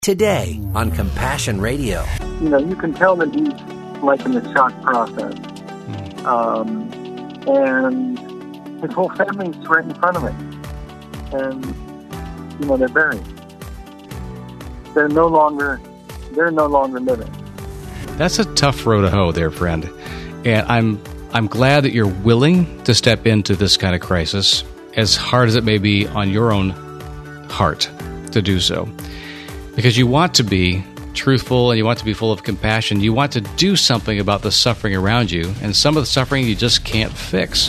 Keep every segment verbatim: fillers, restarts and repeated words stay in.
Today on Compassion Radio. You know, you can tell that he's like in the shock process. Um, and his whole family's right in front of him. And, you know, they're buried. They're no longer, they're no longer living. That's a tough row to hoe there, friend. And I'm I'm glad that you're willing to step into this kind of crisis, as hard as it may be on your own heart to do so. Because you want to be truthful and you want to be full of compassion. You want to do something about the suffering around you, and some of the suffering you just can't fix.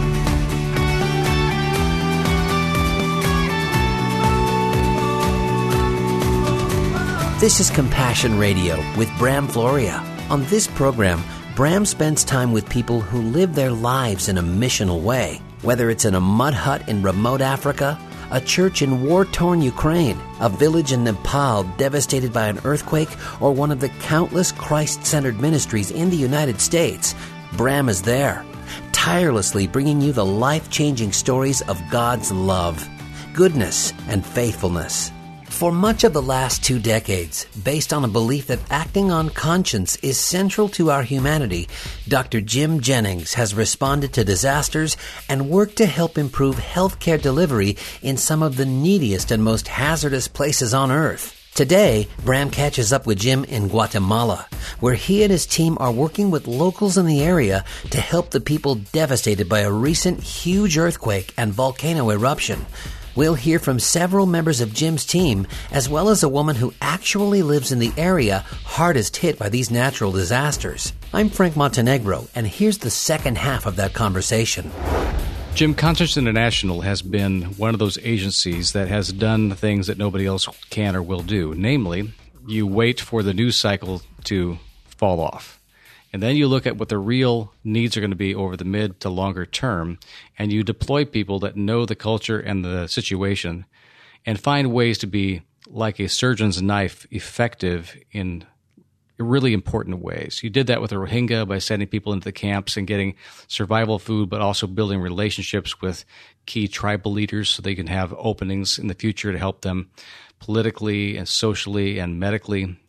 This is Compassion Radio with Bram Floria. On this program, Bram spends time with people who live their lives in a missional way, whether it's in a mud hut in remote Africa, a church in war-torn Ukraine, a village in Nepal devastated by an earthquake, or one of the countless Christ-centered ministries in the United States. Bram is there, tirelessly bringing you the life-changing stories of God's love, goodness, and faithfulness. For much of the last two decades, based on a belief that acting on conscience is central to our humanity, Doctor Jim Jennings has responded to disasters and worked to help improve healthcare delivery in some of the neediest and most hazardous places on Earth. Today, Bram catches up with Jim in Guatemala, where he and his team are working with locals in the area to help the people devastated by a recent huge earthquake and volcano eruption. We'll hear from several members of Jim's team, as well as a woman who actually lives in the area hardest hit by these natural disasters. I'm Frank Montenegro, and here's the second half of that conversation. Jim, Conscience International has been one of those agencies that has done things that nobody else can or will do. Namely, you wait for the news cycle to fall off. And then you look at what the real needs are going to be over the mid to longer term, and you deploy people that know the culture and the situation and find ways to be like a surgeon's knife, effective in really important ways. You did that with the Rohingya by sending people into the camps and getting survival food, but also building relationships with key tribal leaders so they can have openings in the future to help them politically and socially and medically.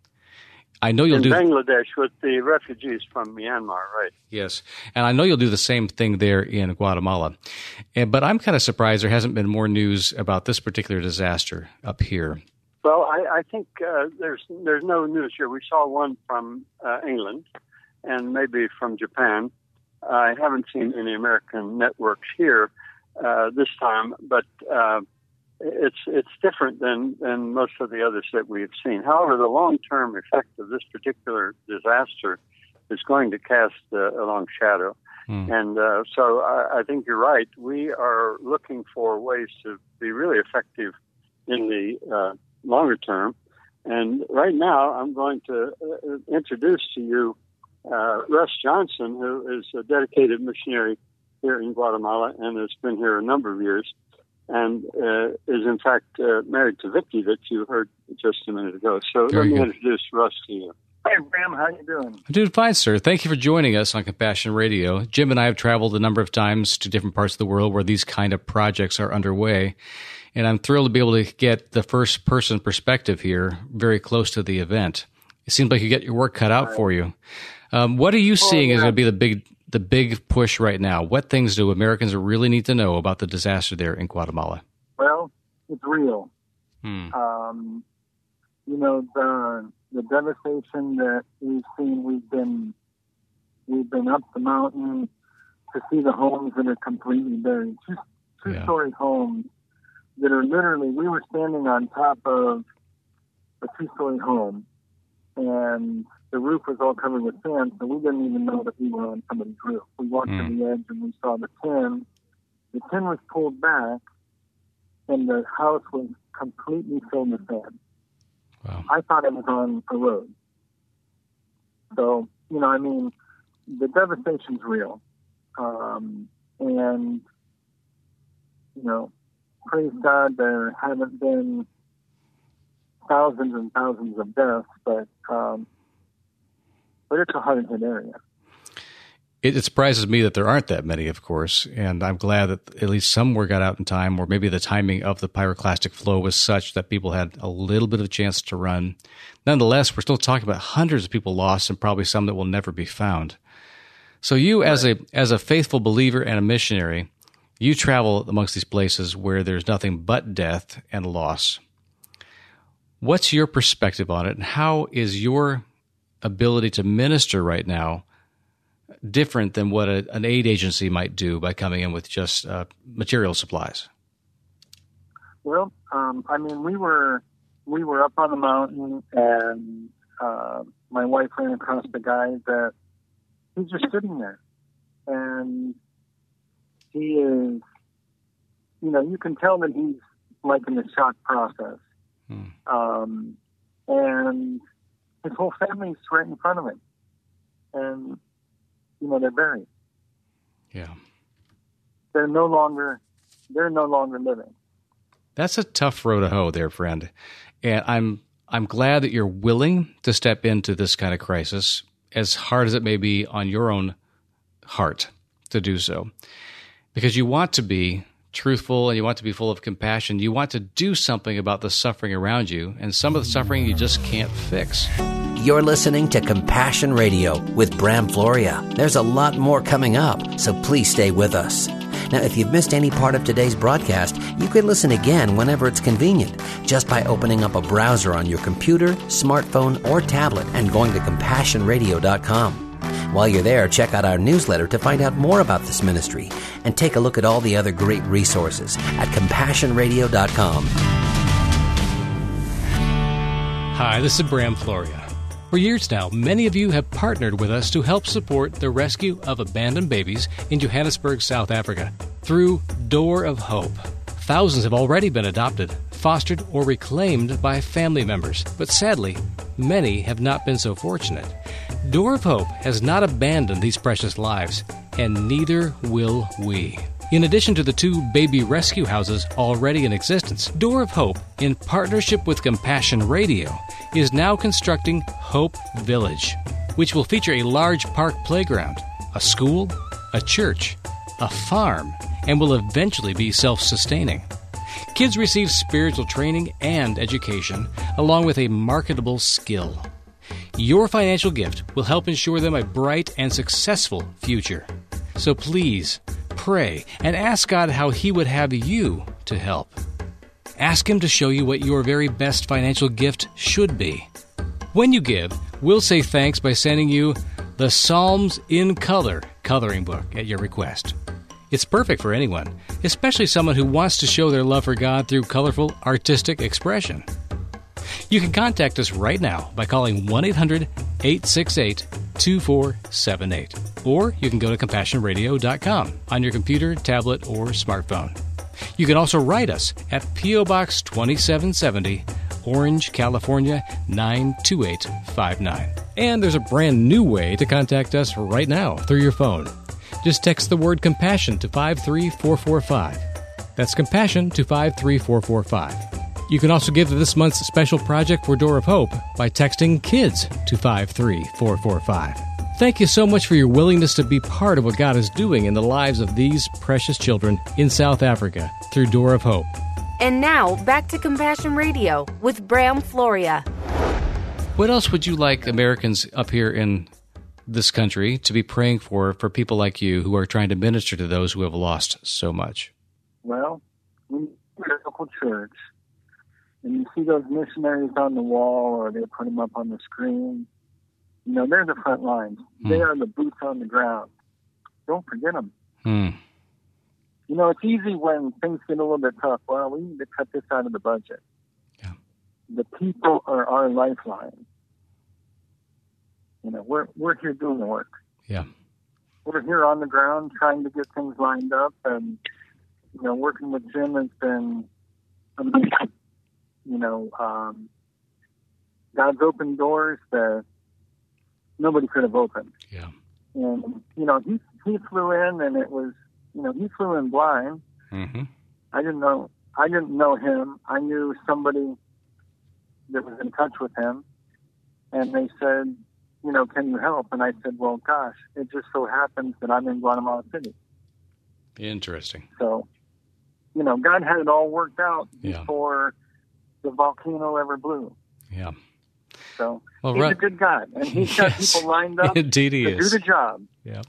I know you'll in do Bangladesh with the refugees from Myanmar, right? Yes, and I know you'll do the same thing there in Guatemala. And, but I'm kind of surprised there hasn't been more news about this particular disaster up here. Well, I, I think uh, there's there's no news here. We saw one from uh, England and maybe from Japan. I haven't seen any American networks here uh, this time, but uh, it's it's different than, than most of the others that we've seen. However, the long-term effect of this particular disaster is going to cast uh, a long shadow. Mm. And uh, so I, I think you're right. We are looking for ways to be really effective in the uh, longer term. And right now, I'm going to uh, introduce to you uh, Russ Johnson, who is a dedicated missionary here in Guatemala and has been here a number of years, and uh, is in fact uh, married to Vicky that you heard just a minute ago. So Very let me good. introduce Russ to you. Hey, Bram, how you doing? I'm doing fine, sir. Thank you for joining us on Compassion Radio. Jim and I have traveled a number of times to different parts of the world where these kind of projects are underway, and I'm thrilled to be able to get the first-person perspective here very close to the event. It seems like you get your work cut out for you. Um, what are you seeing yeah. is going to be the big the big push right now? What things do Americans really need to know about the disaster there in Guatemala? Well, it's real. Hmm. Um, you know, the the devastation that we've seen, we've been we've been up the mountain to see the homes that are completely buried. Two, two-story yeah. homes that are literally, we were standing on top of a two-story home, and the roof was all covered with sand, so we didn't even know that we were on somebody's roof. We walked mm. to the edge, and we saw the tin. The tin was pulled back, and the house was completely filled with sand. Wow. I thought it was on a road. So, you know, I mean, the devastation's real. Um, and, you know, praise God, there haven't been thousands and thousands of deaths, but um, but it's a hard-hit area. It, it surprises me that there aren't that many, of course, and I'm glad that at least some were got out in time, or maybe the timing of the pyroclastic flow was such that people had a little bit of a chance to run. Nonetheless, we're still talking about hundreds of people lost and probably some that will never be found. So you, right. as a as a faithful believer and a missionary, you travel amongst these places where there's nothing but death and loss. What's your perspective on it, and how is your ability to minister right now different than what a, an aid agency might do by coming in with just uh, material supplies? Well, um, I mean, we were we were up on the mountain, and uh, my wife ran across the guy that he's just sitting there, and he is, you know, you can tell that he's like in the shock process, hmm. um, and his whole family's right in front of him, and you know, they're buried. Yeah. They're no longer, they're no longer living. That's a tough row to hoe there, friend. And I'm, I'm glad that you're willing to step into this kind of crisis, as hard as it may be on your own heart to do so, because you want to be truthful and you want to be full of compassion. You want to do something about the suffering around you, and some of the suffering you just can't fix. You're listening to Compassion Radio with Bram Floria. There's a lot more coming up, so please stay with us. Now, if you've missed any part of today's broadcast, you can listen again whenever it's convenient, just by opening up a browser on your computer, smartphone, or tablet and going to compassion radio dot com. While you're there, check out our newsletter to find out more about this ministry, and take a look at all the other great resources at compassion radio dot com. Hi, this is Bram Floria. For years now, many of you have partnered with us to help support the rescue of abandoned babies in Johannesburg, South Africa, through Door of Hope. Thousands have already been adopted, fostered, or reclaimed by family members, but sadly, many have not been so fortunate. Door of Hope has not abandoned these precious lives, and neither will we. In addition to the two baby rescue houses already in existence, Door of Hope, in partnership with Compassion Radio, is now constructing Hope Village, which will feature a large park playground, a school, a church, a farm, and will eventually be self-sustaining. Kids receive spiritual training and education, along with a marketable skill. Your financial gift will help ensure them a bright and successful future. So please, pray and ask God how He would have you to help. Ask Him to show you what your very best financial gift should be. When you give, we'll say thanks by sending you the Psalms in Color coloring book at your request. It's perfect for anyone, especially someone who wants to show their love for God through colorful, artistic expression. You can contact us right now by calling one eight hundred eight six eight two four seven eight. Or you can go to compassion radio dot com on your computer, tablet, or smartphone. You can also write us at P O. Box twenty-seven seventy, Orange, California, nine two eight five nine. And there's a brand new way to contact us right now through your phone. Just text the word compassion to five three four four five. That's compassion to five three four four five. You can also give to this month's special project for Door of Hope by texting KIDS to five three four four five. Thank you so much for your willingness to be part of what God is doing in the lives of these precious children in South Africa through Door of Hope. And now, back to Compassion Radio with Bram Floria. What else would you like Americans up here in this country to be praying for, for people like you who are trying to minister to those who have lost so much? Well, we need a local church, and you see those missionaries on the wall, or they put them up on the screen. You know, they're the front lines. Hmm. They are the boots on the ground. Don't forget them. Hmm. You know, it's easy when things get a little bit tough. Well, we need to cut this out of the budget. Yeah. The people are our lifeline. You know, we're we're here doing the work. Yeah. We're here on the ground trying to get things lined up, and you know, working with Jim has been amazing. You know, um, God's opened doors that nobody could have opened. Yeah. And you know, he he flew in, and it was, you know, he flew in blind. Mm-hmm. I didn't know I didn't know him. I knew somebody that was in touch with him, and they said, you know, can you help? And I said, well, gosh, it just so happens that I'm in Guatemala City. Interesting. So, you know, God had it all worked out yeah. before the volcano ever blew. Yeah. So well, he's right. a good God, and he's got yes. people lined up Indeed he to is. do the job. Yeah.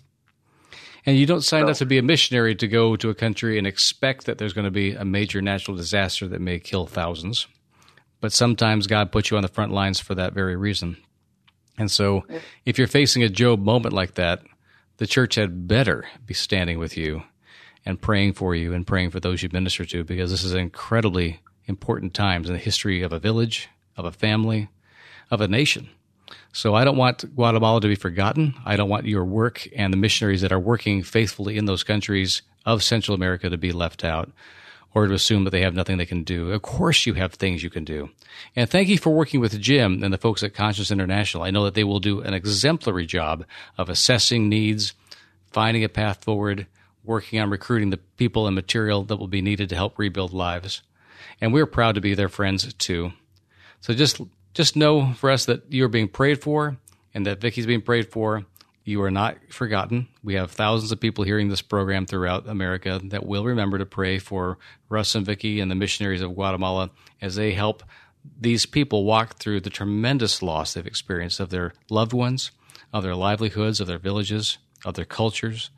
And you don't sign so, up to be a missionary to go to a country and expect that there's going to be a major natural disaster that may kill thousands. But sometimes God puts you on the front lines for that very reason. And so if you're facing a Job moment like that, the church had better be standing with you and praying for you and praying for those you minister to, because this is incredibly important times in the history of a village, of a family, of a nation. So I don't want Guatemala to be forgotten. I don't want your work and the missionaries that are working faithfully in those countries of Central America to be left out or to assume that they have nothing they can do. Of course you have things you can do. And thank you for working with Jim and the folks at Conscience International. I know that they will do an exemplary job of assessing needs, finding a path forward, working on recruiting the people and material that will be needed to help rebuild lives. And we're proud to be their friends too. So just just know for us that you're being prayed for and that Vicki's being prayed for. You are not forgotten. We have thousands of people hearing this program throughout America that will remember to pray for Russ and Vicki and the missionaries of Guatemala as they help these people walk through the tremendous loss they've experienced of their loved ones, of their livelihoods, of their villages, of their cultures,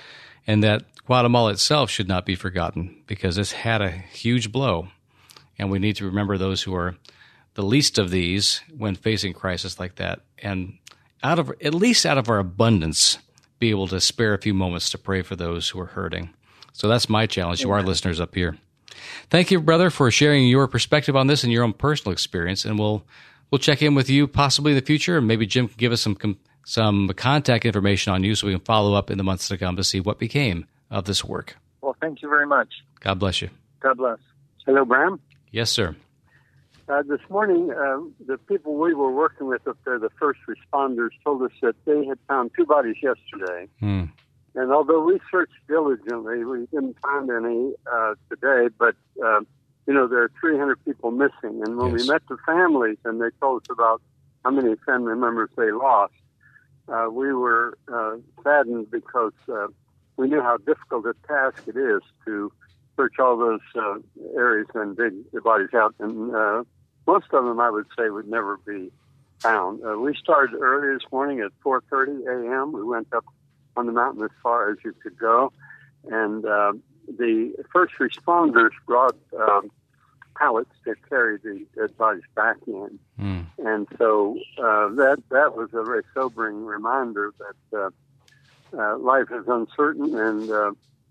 and that Guatemala itself should not be forgotten because it's had a huge blow, and we need to remember those who are the least of these when facing crisis like that, and out of at least out of our abundance, be able to spare a few moments to pray for those who are hurting. So that's my challenge to our listeners up here. Thank you, brother, for sharing your perspective on this and your own personal experience, and we'll we'll check in with you possibly in the future, and maybe Jim can give us some some contact information on you so we can follow up in the months to come to see what became of this work. Well, thank you very much. God bless you. God bless. Hello, Bram. Yes, sir. Uh, this morning, uh, the people we were working with up there, the first responders, told us that they had found two bodies yesterday. Hmm. And although we searched diligently, we didn't find any uh, today. But, uh, you know, there are three hundred people missing. And when Yes. we met the families and they told us about how many family members they lost, uh, we were uh, saddened because uh, we knew how difficult a task it is to search all those uh, areas and dig the bodies out. And uh, most of them, I would say, would never be found. Uh, we started early this morning at four thirty a.m. We went up on the mountain as far as you could go. And uh, the first responders brought um, pallets that carried the dead bodies back in. Mm. And so uh, that, that was a very sobering reminder that uh, uh, life is uncertain, and uh,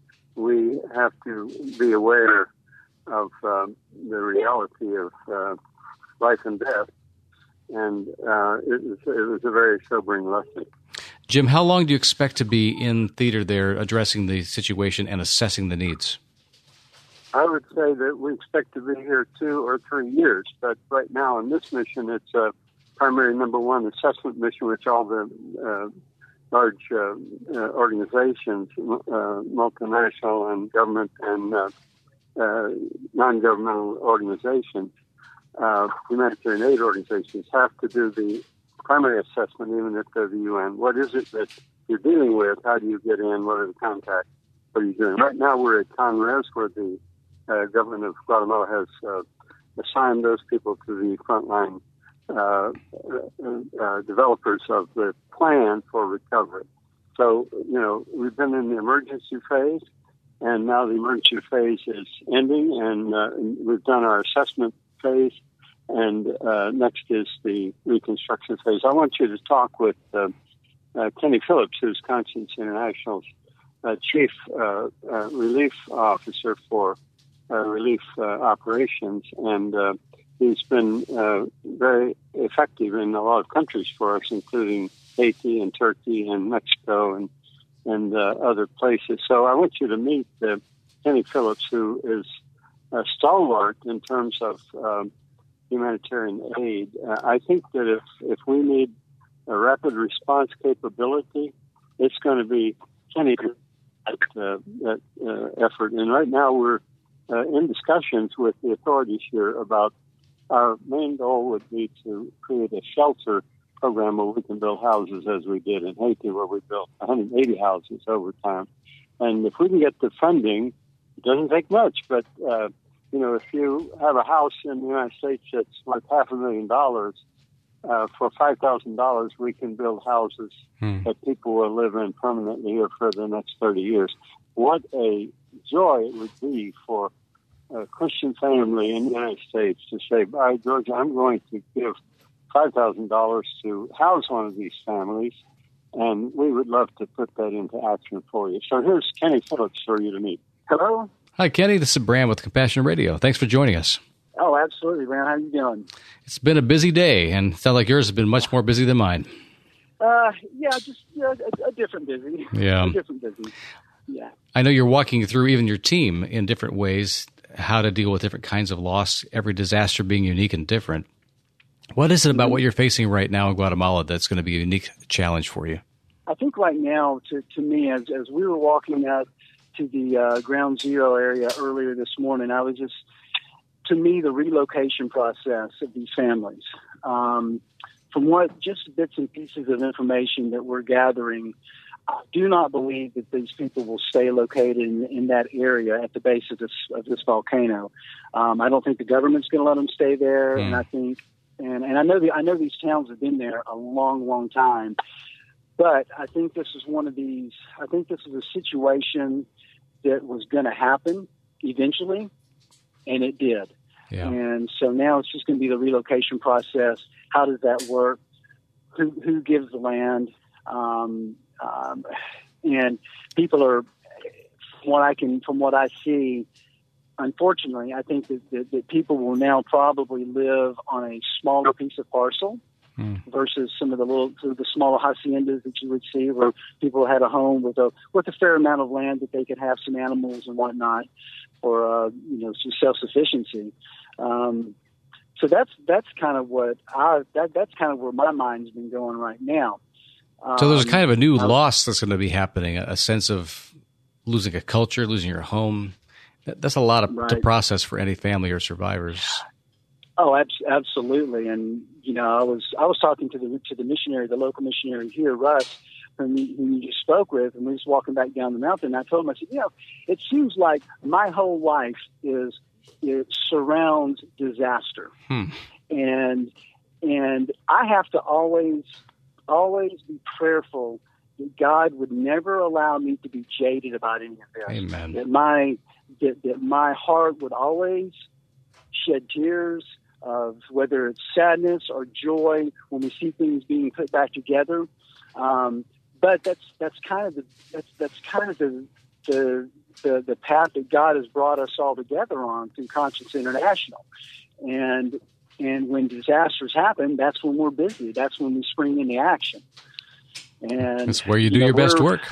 we have to be aware of um, the reality of uh, life and death. And uh, it, was, it was a very sobering lesson. Jim, how long do you expect to be in theater there addressing the situation and assessing the needs? I would say that we expect to be here two or three years. But right now in this mission, it's a primary number one assessment mission, which all the uh, large uh, uh, organizations, uh, multinational and government and uh, uh, non-governmental organizations, uh, humanitarian aid organizations have to do the primary assessment, even if they're the U N. What is it that you're dealing with? How do you get in? What are the contacts? What are you doing? Right now we're at Conres, where the uh, government of Guatemala has uh, assigned those people to the frontline uh, uh, uh, developers of the plan for recovery. So, you know, we've been in the emergency phase, and now the emergency phase is ending, and uh, we've done our assessment phase, and uh, next is the reconstruction phase. I want you to talk with uh, uh, Kenny Phillips, who's Conscience International's uh, chief uh, uh, relief officer for uh, relief uh, operations, and uh, he's been uh, very effective in a lot of countries for us, including Haiti and Turkey and Mexico and and uh, other places. So I want you to meet uh, Kenny Phillips, who is a stalwart in terms of um, humanitarian aid. Uh, I think that if, if we need a rapid response capability, it's going to be Kenny that, uh, that uh, effort. And right now we're uh, in discussions with the authorities here about our main goal would be to create a shelter program where we can build houses as we did in Haiti, where we built one hundred eighty houses over time. And if we can get the funding, it doesn't take much, but, uh, you know, if you have a house in the United States that's worth half a million dollars, uh, for five thousand dollars, we can build houses hmm. that people will live in permanently here for the next thirty years. What a joy it would be for a Christian family in the United States to say, by George, I'm going to give five thousand dollars to house one of these families, and we would love to put that into action for you. So here's Kenny Phillips for you to meet. Hello? Hi, Kenny. This is Bram with Compassion Radio. Thanks for joining us. Oh, absolutely, Bram. How you doing? It's been a busy day, and it sounds like yours has been much more busy than mine. Uh, yeah, just uh, a, a different busy. Yeah. A different busy. Yeah. I know you're walking through, even your team, in different ways, how to deal with different kinds of loss, every disaster being unique and different. What is it about what you're facing right now in Guatemala that's going to be a unique challenge for you? I think right now, to, to me, as, as we were walking out to the uh, ground zero area earlier this morning, I was just, to me, the relocation process of these families. Um, from what just bits and pieces of information that we're gathering, I do not believe that these people will stay located in, in that area at the base of this of this volcano. Um, I don't think the government's going to let them stay there, mm. and I think, and, and I know the I know these towns have been there a long, long time, but I think this is one of these. I think this is a situation that was going to happen eventually, and it did. Yeah. And so now it's just going to be the relocation process. How does that work? Who who gives the land? Um, um, and people are, from what I can, from what I see, unfortunately, I think that, that, that people will now probably live on a smaller piece of parcel hmm. versus some of the little, the smaller haciendas that you would see, where people had a home with a with a fair amount of land that they could have some animals and whatnot, or uh, you know, some self sufficiency. Um, so that's that's kind of what I that that's kind of where my mind's been going right now. So there's kind of a new loss that's going to be happening, a sense of losing a culture, losing your home. That's a lot of, right. to process for any family or survivors. Oh, ab- absolutely. And, you know, I was I was talking to the to the missionary, the local missionary here, Russ, whom you, whom you spoke with, and we was walking back down the mountain. And I told him, I said, you know, it seems like my whole life is it surrounds disaster. Hmm. And and I have to always... always be prayerful that God would never allow me to be jaded about any of this. Amen. That my that, that my heart would always shed tears of whether it's sadness or joy when we see things being put back together. Um, but that's that's kind of the that's that's kind of the the the, the path that God has brought us all together on through Conscience International. And And when disasters happen, that's when we're busy. That's when we spring into action. And that's where you do you know, your best work.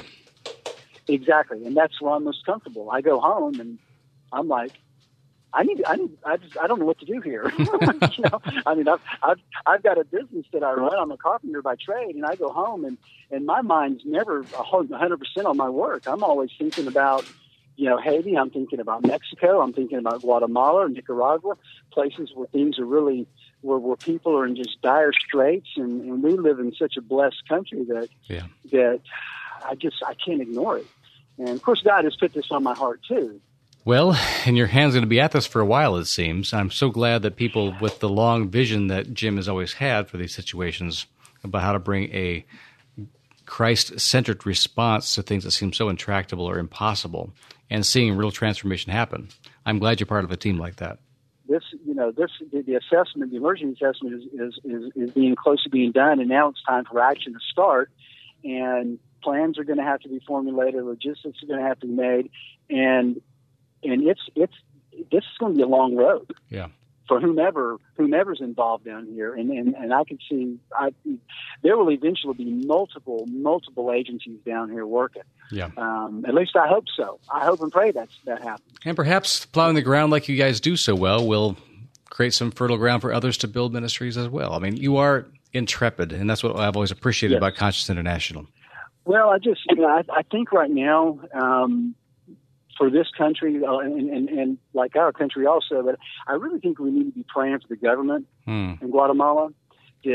Exactly, and that's where I'm most comfortable. I go home and I'm like, I need, I need, I just, I don't know what to do here. you know, I mean, I've, I've, I've got a business that I run. I'm a carpenter by trade, and I go home and, and my mind's never one hundred percent on my work. I'm always thinking about, you know, Haiti, I'm thinking about Mexico, I'm thinking about Guatemala, Nicaragua, places where things are really, where, where people are in just dire straits, and, and we live in such a blessed country that yeah. that I just, I can't ignore it. And, of course, God has put this on my heart, too. Well, and your hand's going to be at this for a while, it seems. I'm so glad that people with the long vision that Jim has always had for these situations about how to bring a Christ-centered response to things that seem so intractable or impossible, and seeing real transformation happen. I'm glad you're part of a team like that. This, you know, this the, the assessment, the emergency assessment is, is, is, is being close to being done, and now it's time for action to start. And plans are going to have to be formulated, logistics are going to have to be made, and and it's it's this is going to be a long road. Yeah. For whomever whomever's involved down here, and, and, and I can see I, there will eventually be multiple multiple agencies down here working. Yeah, um, at least I hope so. I hope and pray that's that happens. And perhaps plowing the ground like you guys do so well will create some fertile ground for others to build ministries as well. I mean, you are intrepid, and that's what I've always appreciated yes. about Conscience International. Well, I just you know I, I think right now. Um, For this country, uh, and, and, and like our country also, but I really think we need to be praying for the government hmm. in Guatemala that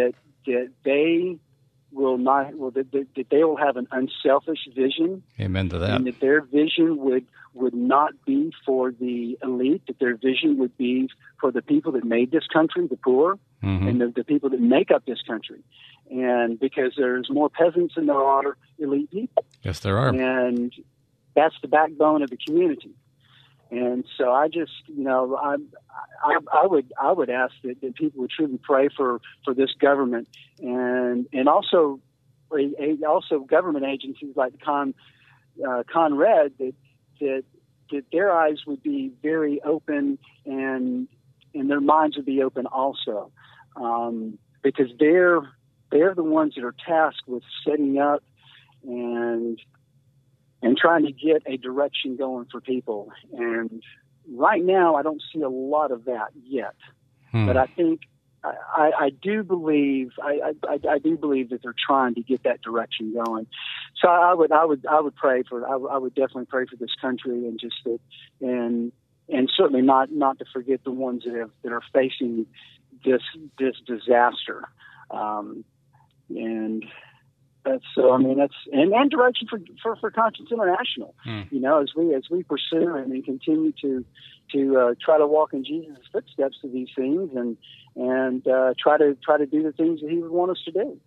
that they will not, well, that, that, that they will have an unselfish vision. Amen to that. And that their vision would, would not be for the elite, that their vision would be for the people that made this country, the poor, mm-hmm. and the, the people that make up this country. And because there's more peasants than there are elite people. Yes, there are. And that's the backbone of the community. And so I just, you know, I, I, I would, I would ask that, that people would truly pray for, for this government, and and also, also government agencies like Con, uh, Conred, that that that their eyes would be very open, and and their minds would be open also, um, because they're they're the ones that are tasked with setting up and. and trying to get a direction going for people. And right now, I don't see a lot of that yet. Hmm. But I think, I, I do believe, I, I, I do believe that they're trying to get that direction going. So I would, I would, I would pray for, I, I would definitely pray for this country, and just that, and and certainly not, not to forget the ones that have, that are facing this, this disaster. Um, and, That's so. I mean, that's and, and direction for, for, for Conscience International. Mm. You know, as we as we pursue and, and continue to to uh, try to walk in Jesus' footsteps to these things, and and uh, try to try to do the things that He would want us to do.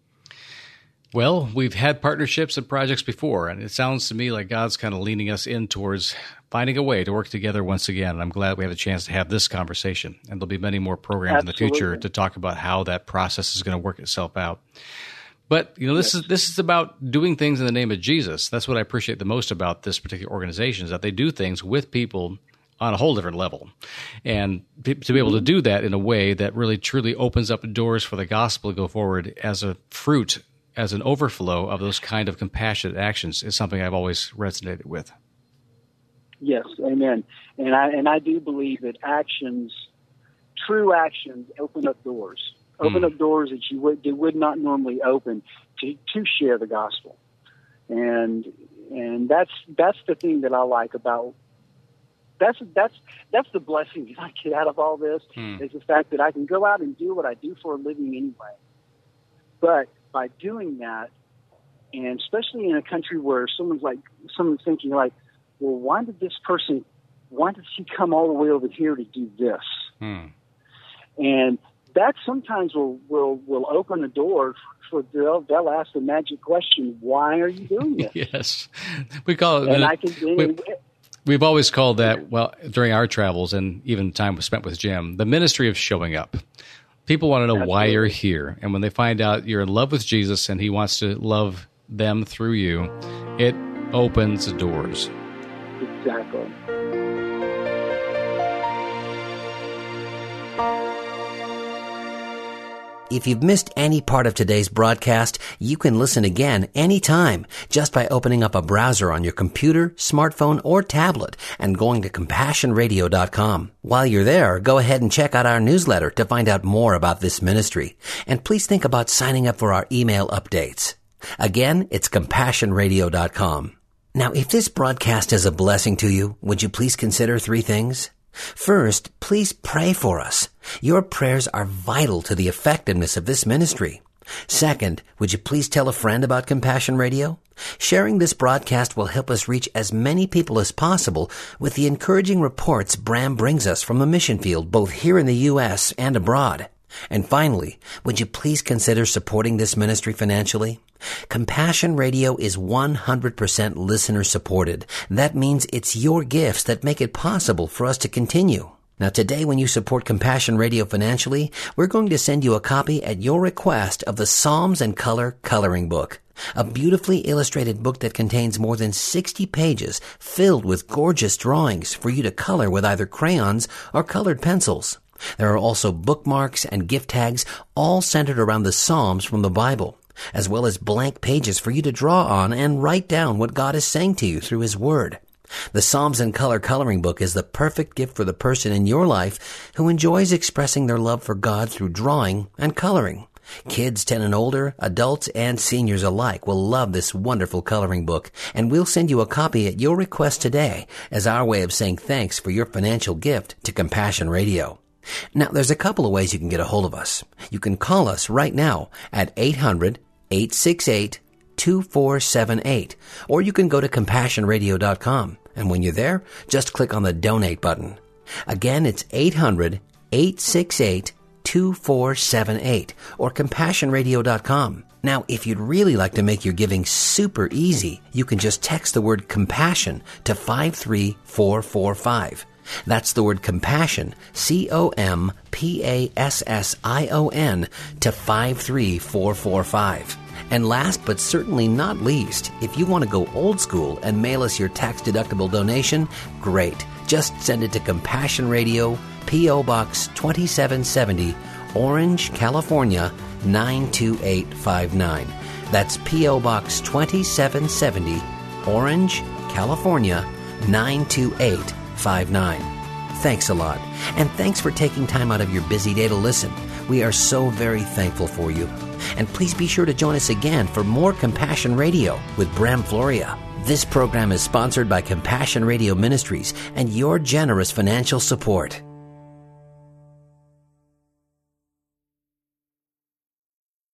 Well, we've had partnerships and projects before, and it sounds to me like God's kind of leaning us in towards finding a way to work together once again. And I'm glad we have a chance to have this conversation. And there'll be many more programs Absolutely. in the future to talk about how that process is going to work itself out. But, you know, this is this is about doing things in the name of Jesus. That's what I appreciate the most about this particular organization, is that they do things with people on a whole different level. And to be able to do that in a way that really truly opens up doors for the gospel to go forward as a fruit, as an overflow of those kind of compassionate actions, is something I've always resonated with. Yes, amen. And I and I do believe that actions, true actions, open up doors. Open up doors that you would that would not normally open to, to share the gospel, and and that's that's the thing that I like about that's that's that's the blessing that I get out of all this mm. is the fact that I can go out and do what I do for a living anyway. But by doing that, and especially in a country where someone's like someone's thinking like, well, why did this person, why did she come all the way over here to do this? Mm. And that sometimes will, will, will open the door for they'll, they'll ask the magic question, why are you doing this? Yes. We call it, and I can, we, we've always called that, well, during our travels and even time spent with Jim, the ministry of showing up. People want to know Absolutely. why you're here. And when they find out you're in love with Jesus and He wants to love them through you, it opens doors. Exactly. If you've missed any part of today's broadcast, you can listen again anytime just by opening up a browser on your computer, smartphone, or tablet and going to compassion radio dot com. While you're there, go ahead and check out our newsletter to find out more about this ministry. And please think about signing up for our email updates. Again, it's compassion radio dot com. Now, if this broadcast is a blessing to you, would you please consider three things? First, please pray for us. Your prayers are vital to the effectiveness of this ministry. Second, would you please tell a friend about Compassion Radio? Sharing this broadcast will help us reach as many people as possible with the encouraging reports Bram brings us from the mission field, both here in the U S and abroad. And finally, would you please consider supporting this ministry financially? Compassion Radio is one hundred percent listener supported. That means it's your gifts that make it possible for us to continue. Now today, when you support Compassion Radio financially, we're going to send you a copy at your request of the Psalms and Color Coloring Book, a beautifully illustrated book that contains more than sixty pages filled with gorgeous drawings for you to color with either crayons or colored pencils. There are also bookmarks and gift tags, all centered around the Psalms from the Bible, as well as blank pages for you to draw on and write down what God is saying to you through His Word. The Psalms and Color Coloring Book is the perfect gift for the person in your life who enjoys expressing their love for God through drawing and coloring. Kids ten and older, adults, and seniors alike will love this wonderful coloring book, and we'll send you a copy at your request today as our way of saying thanks for your financial gift to Compassion Radio. Now, there's a couple of ways you can get a hold of us. You can call us right now at eight hundred, eight six eight, two four seven eight, or you can go to compassion radio dot com, and when you're there, just click on the donate button. Again, it's eight hundred, eight six eight, two four seven eight, or compassion radio dot com. Now, if you'd really like to make your giving super easy, you can just text the word compassion to five three four four five. That's the word compassion, C O M P A S S I O N, to five three four four five. And last but certainly not least, if you want to go old school and mail us your tax-deductible donation, great. Just send it to Compassion Radio, P O. Box twenty-seven seventy, Orange, California, nine two eight five nine. That's P O. Box twenty-seven seventy, Orange, California, nine two eight five nine. Thanks a lot. And thanks for taking time out of your busy day to listen. We are so very thankful for you. And please be sure to join us again for more Compassion Radio with Bram Floria. This program is sponsored by Compassion Radio Ministries and your generous financial support.